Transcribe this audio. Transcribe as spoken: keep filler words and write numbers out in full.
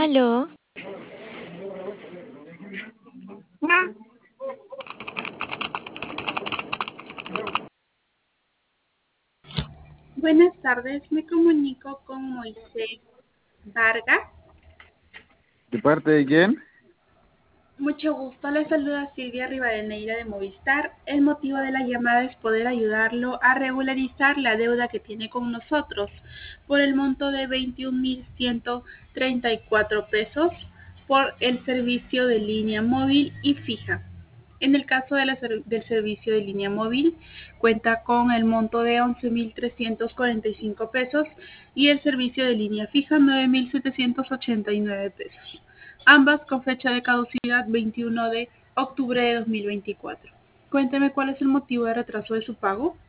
Aló, Buenas tardes, me comunico con Moisés Vargas. ¿De parte de quién? Mucho gusto, le saluda Silvia Rivadeneira de Movistar. El motivo de la llamada es poder ayudarlo a regularizar la deuda que tiene con nosotros por el monto de veintiún mil ciento treinta y cuatro pesos por el servicio de línea móvil y fija. En el caso de la, del servicio de línea móvil, cuenta con el monto de once mil trescientos cuarenta y cinco pesos y el servicio de línea fija nueve mil setecientos ochenta y nueve pesos, ambas con fecha de caducidad veintiuno de octubre de dos mil veinticuatro. Cuénteme cuál es el motivo de retraso de su pago.